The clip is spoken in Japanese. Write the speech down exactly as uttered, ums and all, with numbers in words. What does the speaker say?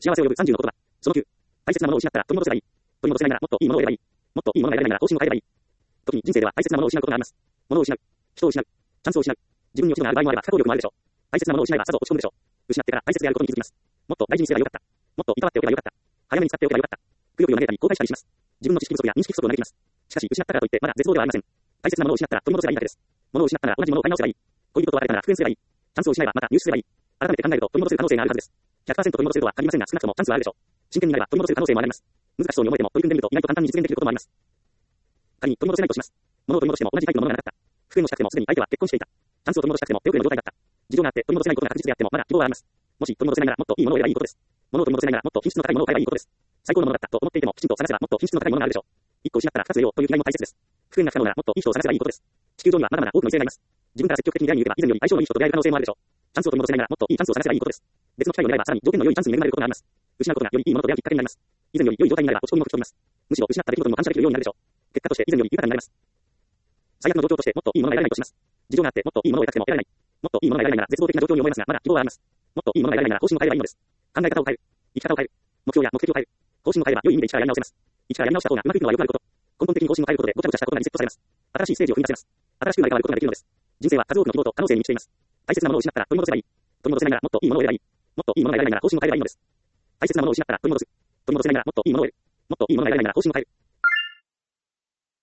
幸せを呼ぶさんじゅうの言葉。そのきゅう。大切なものを失ったら取り戻せばいい。取り戻せないならもっといいものを得ればいい。もっといいものが得られないなら方針を変えればいい。時に人生では大切なものを失うことがあります。物を失う。人を失う。チャンスを失う。自分に落ち度がある場合もあれば不可抗力もあるでしょう。大切なものを失えばさぞ落ち込むでしょう。失ってから大切であることに気づきます。もっと大事にすればよかった。もっといたわっておけばよかった。早めに使っておけばよかった。くよくよ嘆いたり後悔したりします。自分の知識不足や認識不足を嘆きます。しかし失ったからといってまだ絶望ではありません。大切なものを失ったら取り戻せばいいだけです。物を失ったら同じものを買い直せばいい。恋人と別れたなら復縁すればいい。チャンスを失えばまた入手すればいい。改めて考えると取り戻せる可能性があるはずです。ひゃくパーセント 取り戻せるとは限りませんが少なくともチャンスはあるでしょう。真剣になれば取り戻せる可能性もあります。難しそうに思えても取り組んでみると意外と簡単に実現できることもあります。仮に取り戻せないとします。物を取り戻しても同じタイプのものがなかった。復縁をしたくてもすでに相手は結婚していた。チャンスを取り戻したくても手遅れの状態だった。事情があって取り戻せないことが確実であってもまだ希望はあります。もし取り戻せないならもっといいものを得ればいいことです。物を取り戻せないならもっと品質の高いものを買えばいいことです。最高のものだったと思っていてもきちんと探せばもっと品質の高いものがあるでしょう。一個失ったら二つ得ようという気概も大切です。復縁が不可能ならもっといい人を探せばいいことです。地球上にはまだまだ多くの異性がいます。自分から積極的に出会いに行けば以前より相性のいい人と出会える可能性もあるでしょう。チャンスを取り戻せないならもっといいチャンスを探せばいいことです。別の機会を狙えばさらに条件の良いチャンスに恵まれることがあります。失うことがよりいいものと出会うきっかけになります。以前より良い状態になれば落ち込みも吹き飛びます。むしろ失った出来事にも感謝できるようになるでしょう。結果として以前より豊かになれます。最悪の状況としてもっといいものが得られないとします。事情があってもっといいものを得たくても得られない。もっといいものが得られないなら絶望的な状況に思いますがまだ希望はあります。もっといいものが得られないなら方針を変えればいいのです。考え方を変える。生き方を変える。目標や目的を変える。方針を変えれば良い意味で一からやり直せます。一からやり直した方がうまくいくのはよくあること。根本的に方針を変えることでごちゃごちゃしたことがリセットされます。新しいステージを踏み出せます。新しく生まれ変わることができるのです。人生は数多くの希望と可能性に満ちています。大切なものを失ったら取り戻せばいい。取り戻せないならもっといいものを得ればいい。もっといいものが得られないなら方針を変えればいいのです。大切なものを失ったら取り戻す。取り戻せないならもっといいものを得る。もっといいものが得られないなら方針を変える。